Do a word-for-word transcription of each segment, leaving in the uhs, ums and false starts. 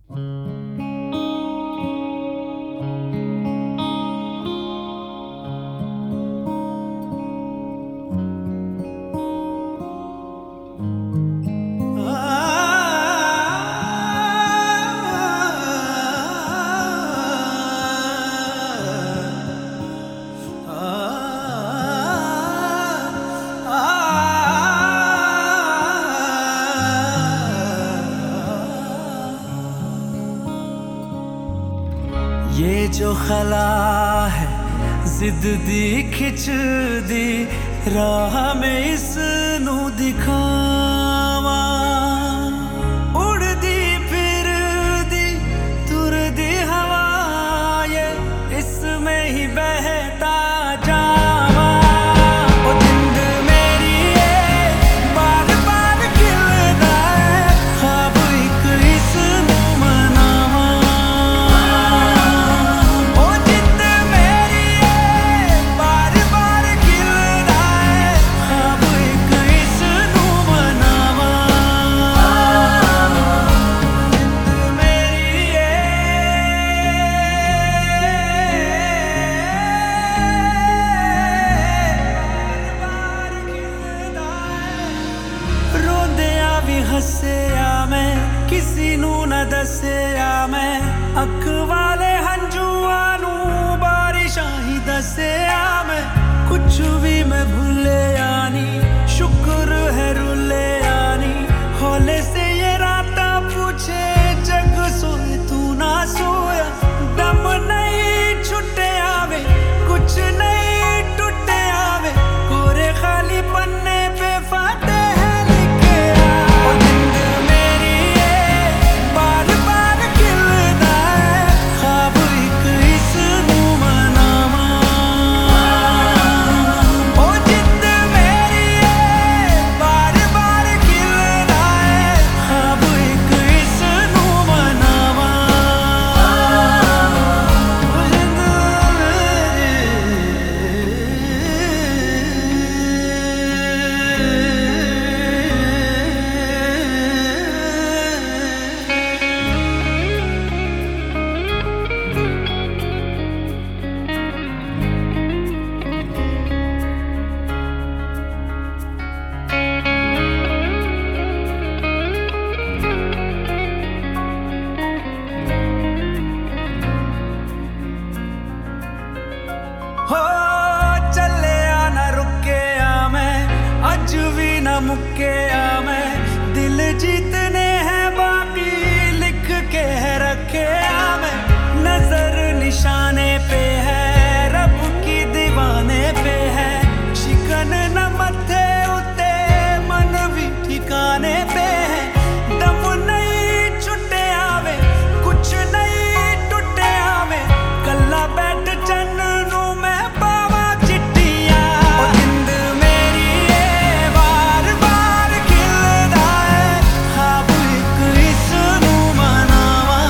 ये जो खला है जिद दी खिच दी राह में इस नू दिखावा उड़ दी फिर दी तुर दी हवा ये इसमें ही बहता जावा ओ जिंद मेरी ये बार बार खिलदा है ख्वाब एक इस नू मनावा ओ जिंद मेरी ये बार बार खिलदा है ख्वाब एक इस नू मनावा जिंद मेरी ये रोंदिया भी हस्सिया मैं किसी नू न दस्सिया मैं अख वाले हंजुआ नू बारिशां ही दस्सिया मैं कुछ भी मैं भूले यानी शुक्र है रुले यानी हौले से ये राता पूछे जग सोए तू ना सोया दम नहीं छुटे आवे कुछ नहीं टूटे आवे कोरे खाली पन्ने पे फाटे हैं लिखे आ जिंद मेरी ये बार बार खिलदा है ख्वाब एक इस नू मनावा ओ जिंद मेरी ये बार बार खिलदा है ख्वाब एक इस नू मनावा ओ जिंद हो चले ना रुके आ मैं अज भी ना मुके आ मैं दिल जीतने हैं बाकी लिख के है रखे आ मैं नजर निशाने पे है रब की दीवाने पे है शिकन न मथे उते मन भी ठिकाने पे है दम नहीं छुटे आवे कुछ नहीं टूटे आवे कल्ला बैठ चन्न नू मैं पावा चिट्ठियां ओ जिंद मेरी ये बार बार खिलदा है ख्वाब एक इस नू मनावा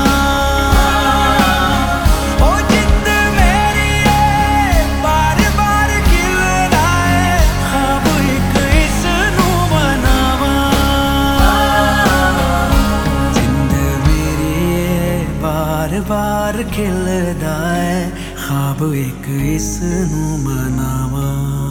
ओ जिंद मेरी ये बार बार खिलदा है ख्वाब एक इस नू मनावा जिंद मेरी ये बार बार खिलदा है ख्वाब एक इस नू मनावा।